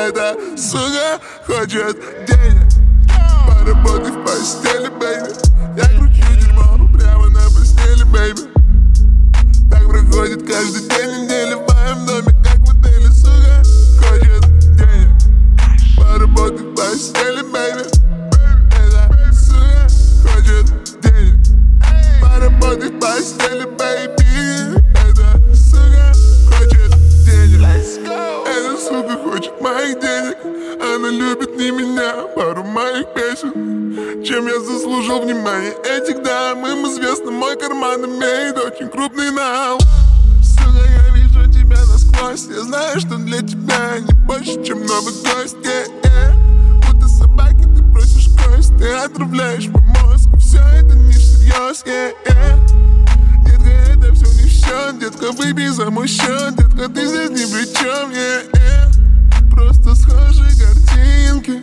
Эта сука хочет денег, поработай в постели, бэйби. Я кручу дерьмо прямо на постели, бэйби. Так проходит каждый день недели в моем доме, как в отеле. Сука хочет денег, поработай в постели, бэйби. Эта сука хочет денег, поработай в постели, бэйби. Эта сука хочет денег. Эта сука хочет моих денег. Она любит не меня, пару моих песен, чем я заслужил внимание этих дам. Им известно, мой карман имеет очень крупный нал. Сука, я вижу тебя насквозь. Я знаю, что для тебя не больше, чем новый гость. Будто собаки ты просишь кость, ты отравляешь мой мозг. Все это не всерьез, Детка, это все не в счет. Детка, выпей за мой счет. Детка, ты здесь ни при чем, Просто схожие картинки,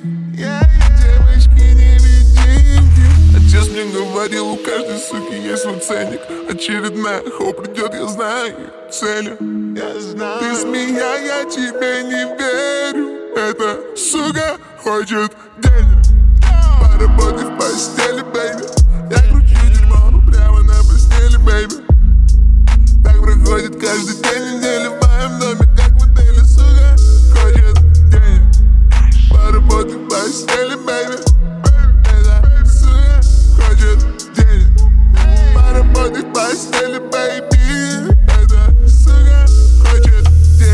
девочки-невидимки. Отец мне говорил, у каждой суки есть свой ценник. Очередная хоп придет, я знаю цели. Ты змея, я тебе не верю. Эта сука хочет денег, поработай в постели, бэйби. Я кручу дерьмо прямо на постели, бэйби. Так проходит каждый день недели в моем доме, как в отеле. Сука хочет денег, поработай в постели, бэйби. Эта сука хочет денег, поработай в постели, бэйби. Эта сука хочет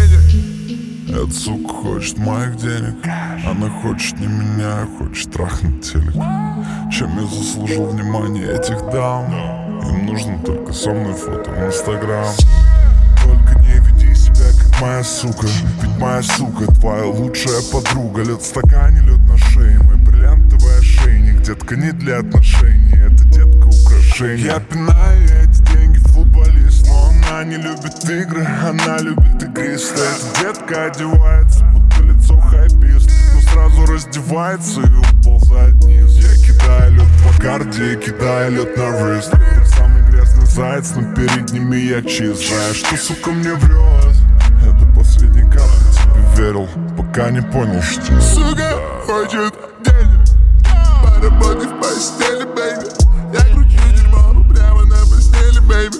денег. Эта сука хочет моих денег. Она хочет не меня, хочет трахнуть телек. Чем я заслужил внимание этих дам? Им нужно только со мной фото в Инстаграм. Только не веди себя как моя сука, ведь моя сука твоя лучшая подруга. Лед в стакане, лед на шее, мой бриллиантовый ошейник. Детка, не для отношений, это детка украшение. Я пинаю эти деньги футболист, но она не любит игры, она любит игристое. Эта детка одевается, будто лицо хайпист, но сразу раздевается и уползает вниз. Я кидаю лед по карде, кидаю лед на рыст. Самый грязный заяц, но перед ними я чист. Знаешь, что сука мне врет? Это последний капли тебе верил, пока не понял, что сука хочет денег, поработай в постели, бэйби. Я кручу дерьмо прямо на постели, бэйби.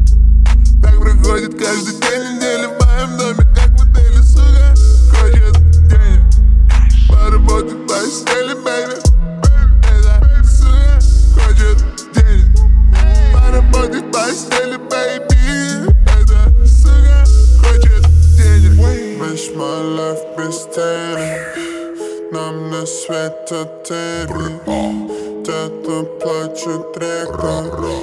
Так проходит каждый день недели в моем доме, как в отеле. Сука хочет денег, поработай в постели, бэйби. Эта сука хочет денег, поработай в постели, бэйби. Эта сука хочет денег. Весь мой лайф без тени, нам на свет отели. Где-то плачет река,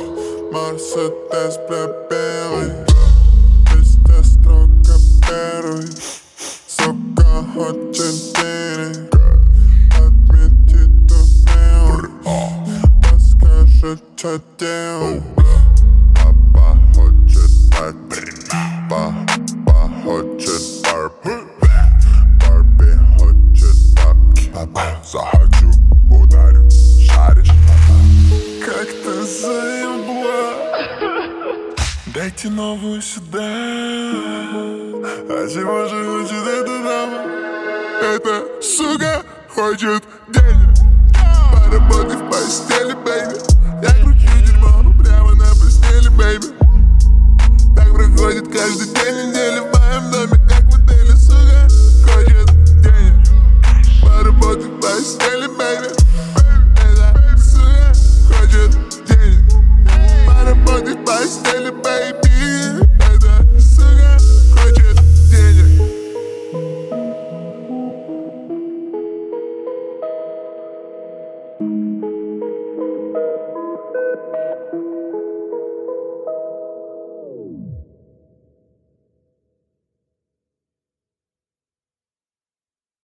Мерседес белый. Везде строго первый, сука хочет денег. Отмети то мелочь, подскажет, что делать. Папа хочет пать, папа хочет Барби, Барби хочет бабки. Захочу, ударю, шаришь. Как ты заебла, дайте новую сюда. А чего же хочет эта дама? Эта сука хочет денег, поработай в постели, бэйби. Я кручу дерьмо прямо на постели, бэйби. Так проходит каждый день недели в моем доме, как в отеле. Сука хочет денег, поработай в постели, бэйби.